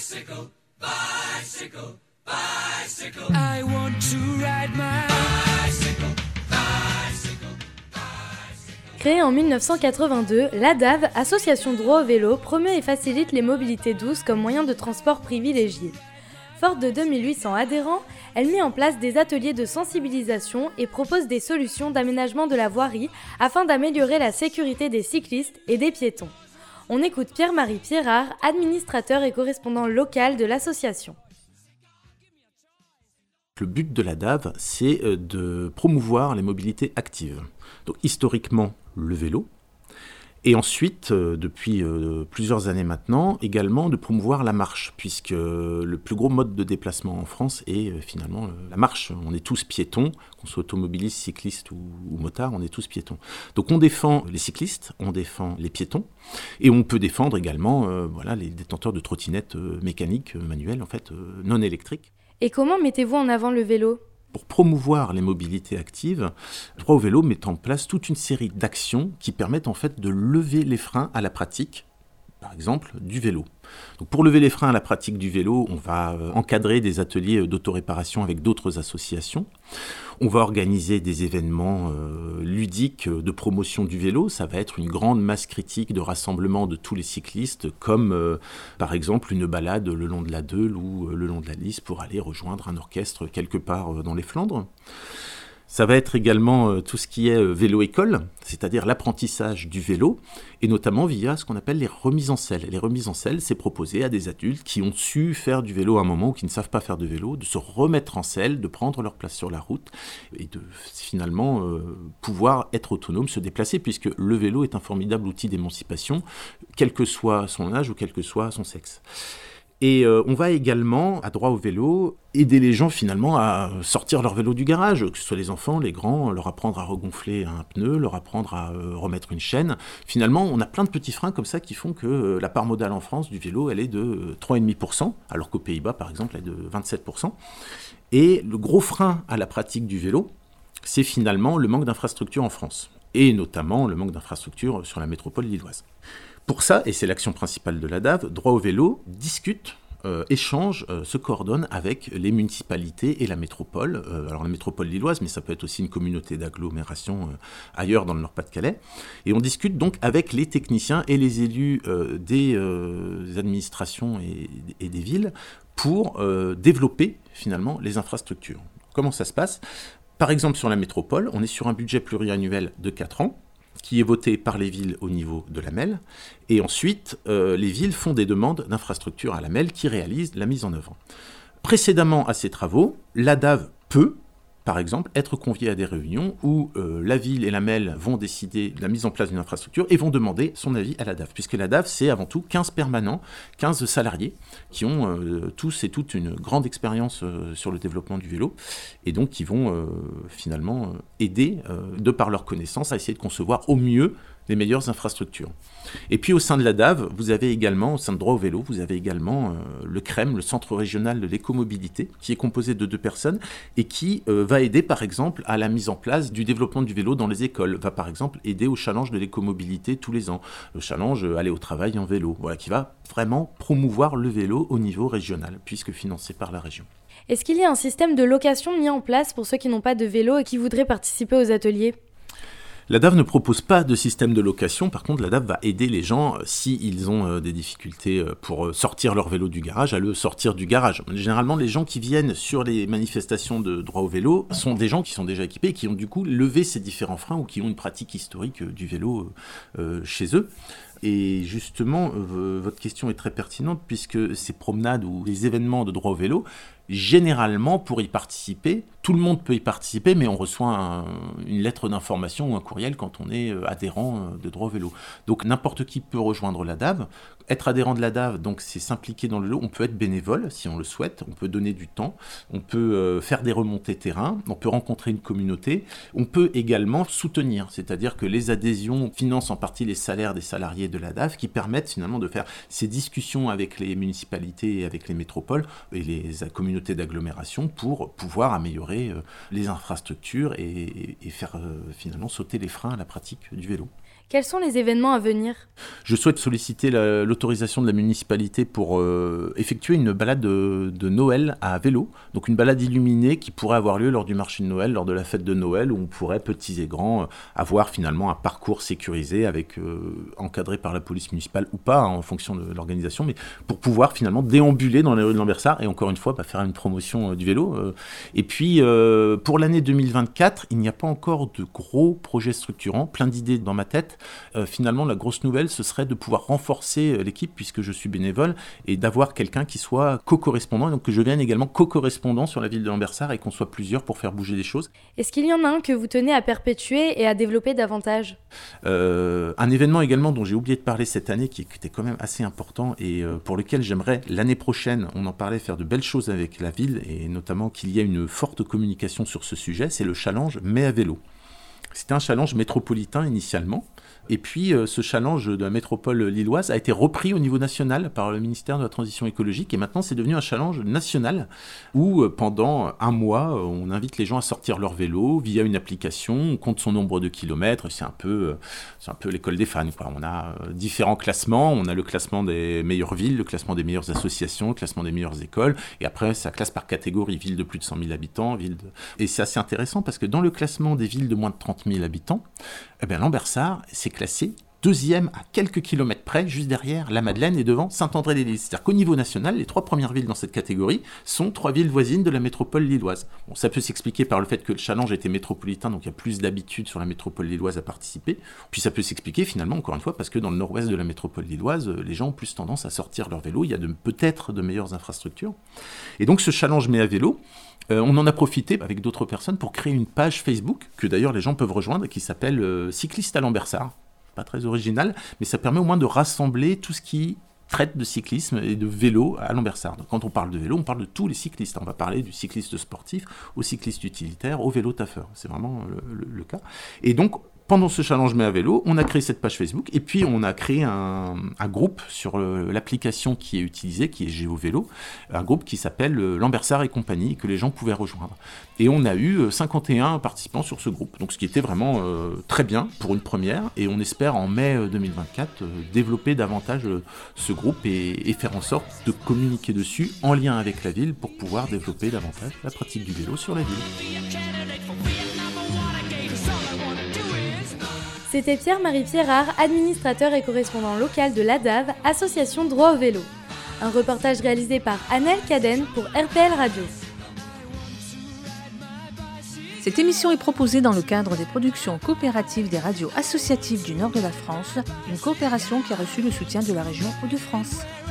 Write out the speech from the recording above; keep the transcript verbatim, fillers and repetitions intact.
Bicycle, bicycle, bicycle. I want to ride my bicycle, bicycle, bicycle. Créée en dix-neuf cent quatre-vingt-deux, l'A D A V, Association droit au vélo, promeut et facilite les mobilités douces comme moyen de transport privilégié. Forte de deux mille huit cents adhérents, elle met en place des ateliers de sensibilisation et propose des solutions d'aménagement de la voirie afin d'améliorer la sécurité des cyclistes et des piétons. On écoute Pierre-Marie Pierrard, administrateur et correspondant local de l'association. Le but de l'A D A V, c'est de promouvoir les mobilités actives. Donc historiquement, le vélo. Et ensuite, euh, depuis euh, plusieurs années maintenant, également de promouvoir la marche, puisque euh, le plus gros mode de déplacement en France est euh, finalement euh, la marche. On est tous piétons, qu'on soit automobiliste, cycliste ou, ou motard, on est tous piétons. Donc on défend les cyclistes, on défend les piétons, et on peut défendre également euh, voilà, les détenteurs de trottinettes euh, mécaniques, euh, manuelles, en fait, euh, non électriques. Et comment mettez-vous en avant le vélo ? Pour promouvoir les mobilités actives, Droit au vélo met en place toute une série d'actions qui permettent en fait de lever les freins à la pratique, par exemple, du vélo. Donc pour lever les freins à la pratique du vélo, on va encadrer des ateliers d'autoréparation avec d'autres associations. On va organiser des événements euh, ludiques de promotion du vélo. Ça va être une grande masse critique de rassemblement de tous les cyclistes, comme euh, par exemple une balade le long de la Deule ou euh, le long de la Lys pour aller rejoindre un orchestre quelque part euh, dans les Flandres. Ça va être également euh, tout ce qui est euh, vélo-école, c'est-à-dire l'apprentissage du vélo, et notamment via ce qu'on appelle les remises en selle. Les remises en selle, c'est proposer à des adultes qui ont su faire du vélo à un moment ou qui ne savent pas faire de vélo, de se remettre en selle, de prendre leur place sur la route et de finalement euh, pouvoir être autonome, se déplacer, puisque le vélo est un formidable outil d'émancipation, quel que soit son âge ou quel que soit son sexe. Et euh, on va également, à Droit au vélo, aider les gens finalement à sortir leur vélo du garage, que ce soit les enfants, les grands, leur apprendre à regonfler un pneu, leur apprendre à euh, remettre une chaîne. Finalement, on a plein de petits freins comme ça qui font que euh, la part modale en France du vélo, elle est de euh, trois virgule cinq pour cent, alors qu'aux Pays-Bas, par exemple, elle est de vingt-sept pour cent. Et le gros frein à la pratique du vélo, c'est finalement le manque d'infrastructures en France, et notamment le manque d'infrastructures sur la métropole lilloise. Pour ça, et c'est l'action principale de l'A D A V, Droit au vélo discute, euh, échange, euh, se coordonne avec les municipalités et la métropole. Euh, alors la métropole lilloise, mais ça peut être aussi une communauté d'agglomération euh, ailleurs dans le Nord-Pas-de-Calais. Et on discute donc avec les techniciens et les élus euh, des, euh, des administrations et, et des villes pour euh, développer finalement les infrastructures. Comment ça se passe ? Par exemple, sur la métropole, on est sur un budget pluriannuel de quatre ans, qui est voté par les villes au niveau de l'A M E L. Et ensuite, euh, les villes font des demandes d'infrastructures à l'A M E L qui réalise la mise en œuvre. Précédemment à ces travaux, l'A D A V peut, par exemple, être conviée à des réunions où euh, la ville et l'A M E L vont décider de la mise en place d'une infrastructure et vont demander son avis à l'A D A V, puisque l'A D A V, c'est avant tout quinze permanents, quinze salariés qui ont euh, tous et toutes une grande expérience euh, sur le développement du vélo et donc qui vont euh, finalement euh, aider, euh, de par leurs connaissances, à essayer de concevoir au mieux les meilleures infrastructures. Et puis au sein de l'A D A V, vous avez également, au sein de Droit au vélo, vous avez également euh, le C R E M, le Centre régional de l'écomobilité, qui est composé de deux personnes et qui euh, va aider par exemple à la mise en place du développement du vélo dans les écoles, va par exemple aider au challenge de l'écomobilité tous les ans, le challenge euh, aller au travail en vélo, voilà, qui va vraiment promouvoir le vélo au niveau régional, puisque financé par la région. Est-ce qu'il y a un système de location mis en place pour ceux qui n'ont pas de vélo et qui voudraient participer aux ateliers ? L'A D A V ne propose pas de système de location, par contre l'A D A V va aider les gens, euh, s'ils ont euh, des difficultés euh, pour euh, sortir leur vélo du garage, à le sortir du garage. Généralement, les gens qui viennent sur les manifestations de droit au vélo sont des gens qui sont déjà équipés et qui ont du coup levé ces différents freins ou qui ont une pratique historique euh, du vélo euh, euh, chez eux. Et justement, euh, votre question est très pertinente puisque ces promenades ou les événements de droit au vélo, généralement, pour y participer, tout le monde peut y participer, mais on reçoit un, une lettre d'information ou un courriel quand on est adhérent de droit au vélo. Donc n'importe qui peut rejoindre l'A D A V. Être adhérent de l'A D A V, donc c'est s'impliquer dans le vélo. On peut être bénévole si on le souhaite, on peut donner du temps, on peut euh, faire des remontées terrain, on peut rencontrer une communauté, on peut également soutenir, c'est-à-dire que les adhésions financent en partie les salaires des salariés de l'A D A V qui permettent finalement de faire ces discussions avec les municipalités et avec les métropoles et les communautés d'agglomération pour pouvoir améliorer euh, les infrastructures et, et, et faire euh, finalement sauter les freins à la pratique du vélo. Quels sont les événements à venir ? Je souhaite solliciter la, l'autorisation de la municipalité pour euh, effectuer une balade de, de Noël à vélo. Donc une balade illuminée qui pourrait avoir lieu lors du marché de Noël, lors de la fête de Noël, où on pourrait, petits et grands, euh, avoir finalement un parcours sécurisé, avec, euh, encadré par la police municipale ou pas, hein, en fonction de l'organisation, mais pour pouvoir finalement déambuler dans les rues de Lambersart et encore une fois bah, faire une promotion euh, du vélo. Euh. Et puis euh, pour l'année deux mille vingt-quatre, il n'y a pas encore de gros projets structurants, plein d'idées dans ma tête. Euh, finalement, la grosse nouvelle, ce serait de pouvoir renforcer l'équipe, puisque je suis bénévole, et d'avoir quelqu'un qui soit co-correspondant, donc que je vienne également co-correspondant sur la ville de Lambersart et qu'on soit plusieurs pour faire bouger les choses. Est-ce qu'il y en a un que vous tenez à perpétuer et à développer davantage ? euh, Un événement également dont j'ai oublié de parler cette année, qui était quand même assez important et euh, pour lequel j'aimerais l'année prochaine, on en parlait, faire de belles choses avec la ville, et notamment qu'il y ait une forte communication sur ce sujet, c'est le challenge Mais à vélo. C'était un challenge métropolitain initialement. Et puis, euh, ce challenge de la métropole lilloise a été repris au niveau national par le ministère de la Transition écologique. Et maintenant, c'est devenu un challenge national où, euh, pendant un mois, euh, on invite les gens à sortir leur vélo via une application. On compte son nombre de kilomètres. C'est un peu, euh, c'est un peu l'école des fans, quoi. On a euh, différents classements. On a le classement des meilleures villes, le classement des meilleures associations, le classement des meilleures écoles. Et après, ça classe par catégorie. Ville de plus de cent mille habitants. Ville de... Et c'est assez intéressant parce que dans le classement des villes de moins de trente mille habitants, eh bien, Lambersart, c'est classé deuxième à quelques kilomètres près, juste derrière la Madeleine et devant Saint-André-les-Lys. C'est-à-dire qu'au niveau national, les trois premières villes dans cette catégorie sont trois villes voisines de la métropole lilloise. Bon, ça peut s'expliquer par le fait que le challenge était métropolitain, donc il y a plus d'habitude sur la métropole lilloise à participer. Puis ça peut s'expliquer finalement, encore une fois, parce que dans le nord-ouest de la métropole lilloise, les gens ont plus tendance à sortir leur vélo. Il y a de, peut-être de meilleures infrastructures. Et donc ce challenge Mais à vélo, Euh, on en a profité avec d'autres personnes pour créer une page Facebook, que d'ailleurs les gens peuvent rejoindre, qui s'appelle euh, Cyclistes à Lambersart. Pas très original, mais ça permet au moins de rassembler tout ce qui traite de cyclisme et de vélo à Lambersart. Donc, quand on parle de vélo, on parle de tous les cyclistes. On va parler du cycliste sportif, au cycliste utilitaire, au vélo taffeur. C'est vraiment le, le, le cas. Et donc, pendant ce challenge Mais à vélo, on a créé cette page Facebook et puis on a créé un, un groupe sur le, l'application qui est utilisée, qui est GeoVélo, un groupe qui s'appelle Lambersart et compagnie, que les gens pouvaient rejoindre. Et on a eu cinquante et un participants sur ce groupe, donc ce qui était vraiment euh, très bien pour une première, et on espère en mai deux mille vingt-quatre euh, développer davantage euh, ce groupe et, et faire en sorte de communiquer dessus en lien avec la ville pour pouvoir développer davantage la pratique du vélo sur la ville. C'était Pierre-Marie Pierrard, administrateur et correspondant local de l'A D A V, Association Droit au vélo. Un reportage réalisé par Annelle Caden pour R P L Radio. Cette émission est proposée dans le cadre des productions coopératives des radios associatives du nord de la France, une coopération qui a reçu le soutien de la région Hauts-de-France.